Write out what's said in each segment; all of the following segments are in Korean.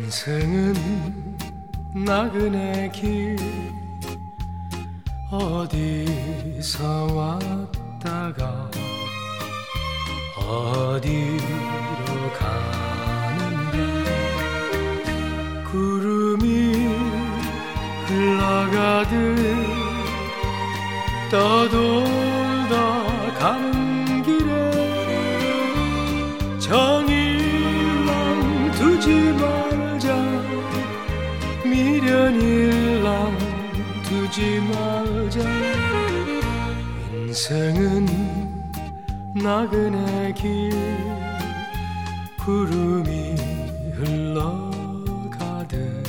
인생은 나그네 길 어디서 왔다가 어디로 가는가. 구름이 흘러가듯 떠돌다 가는 길에 정일랑 두지 말자, 미련일랑 두지 말자. 인생은 나그네 길 구름이 흘러가듯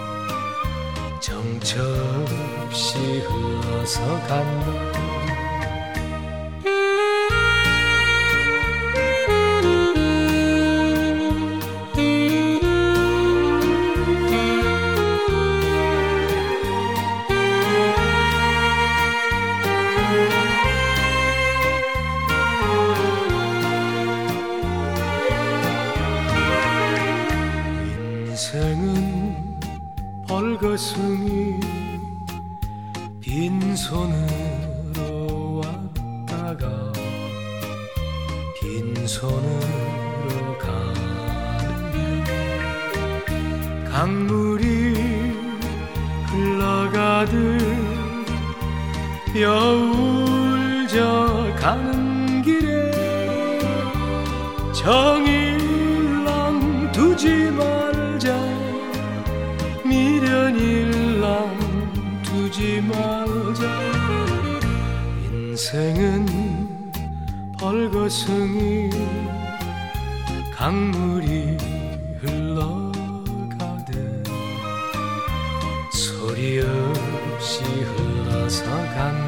정처없이 흘러서 간다. 인생은 벌거숭이 빈손으로 왔다가 빈손으로 가는가. 강물이 흘러가듯 여울져 가는 길에 정일랑 두지 말자, 미련일랑 두지 말자. 인생은 벌거숭이 강물이 흘러가듯 소리 없이 흘러서 간다.